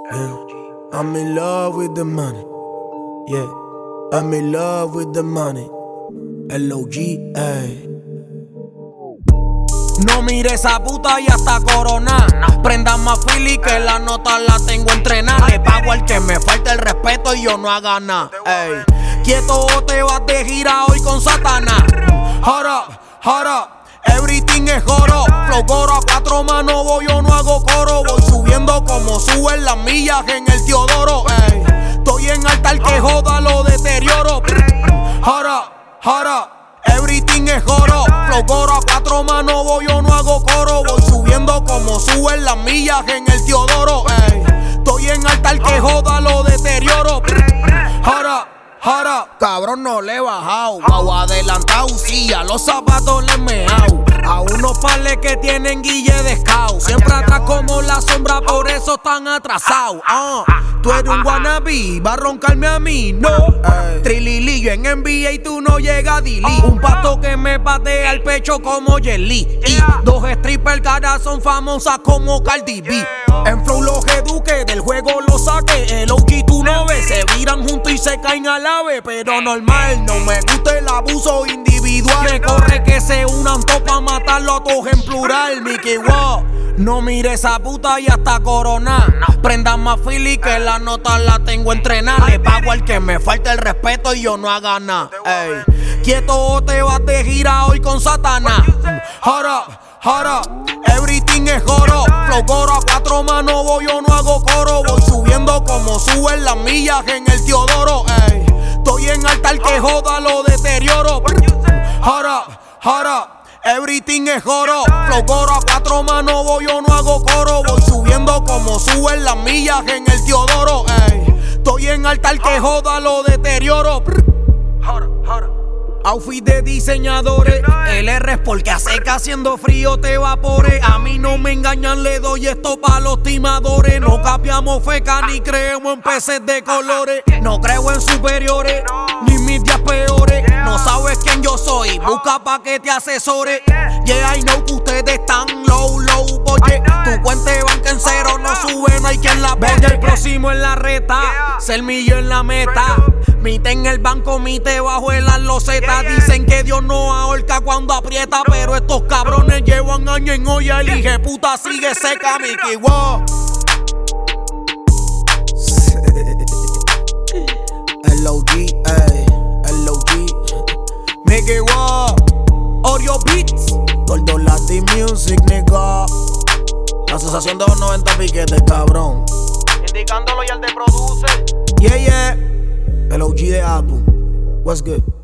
Yeah. I'm in love with the money. Yeah, I'm in love with the money. LOG, ay. No mire esa puta y hasta corona. Prenda más fili que la nota la tengo entrenada. Le pago al que me falta el respeto y yo no haga nada. Ey, quieto o te vas de gira hoy con Satanás. Hold up, everything es oro. Flow coro a cuatro manos voy, yo no hago coro. Voy subiendo como suben las millas en el Teodoro. Ey, estoy en altar que joda lo deterioro. Hold up, everything es oro. Flow coro a cuatro manos voy, yo no hago coro. Voy subiendo como suben las millas en el Teodoro. Ey, estoy en altar que joda lo deterioro. Hold up, cabrón no le he bajado. Guau adelantado, sí, a los zapatos le he meao. A unos pales que tienen guille de scout. Siempre atrás como la sombra, por eso están atrasados. Tú eres un wannabe, va a roncarme a mí, no. Trililillo en NBA y tú no llegas a Dili. Un pato que me patea el pecho como Jelly. Y dos strippers caras son famosas como Cardi B. En flow los eduque, del juego los saque. El OG tú no ves, se viran juntos y se caen al ave. Pero normal, no me gusta el abuso individual. Me corre que se unan todos pa' matarlo a todos en plural. Mickey Wow, no mire esa puta y hasta corona. Prenda más fili que la nota la tengo entrenada. Le pago al que me falta el respeto y yo no haga nada. Ey, quieto o te vas de gira hoy con Satanás. Hold up, everything es oro. Flow coro a cuatro manos voy, yo no hago coro. Voy subiendo como suben las millas en el Teodoro. Ey, estoy en altar que joda lo deterioro. Hold up, everything es oro. Flow coro a cuatro manos voy, yo no hago coro. Voy subiendo como suben las millas en el Teodoro. Ey, estoy en altar que joda lo deterioro. Outfit de diseñadores, el R es porque hace que haciendo frío te evapore. A mí no me engañan, le doy esto pa' los timadores. No capiamos feca ni creemos en peces de colores. No creo en superiores, ni mis días peores. No sabes quién yo soy, busca pa' que te asesore. Yeah, I know que ustedes están low, oye. Tu cuenta de banca en cero, no sube, no hay quien la vende. El próximo en la reta, ser millo en la meta. Mite en el banco, mite bajo el loseta. Dicen que Dios no ahorca cuando aprieta, pero estos cabrones llevan años en olla. El hije puta sigue seca, Mickey Wow. LOG, ay, LOG. Mickey Wow, Oreo Beats, Gordo Latin Music, nigga. La asociación de los 90 piquetes, cabrón. indicándolo y al de producer. Yeah, LOG de Apple. What's good?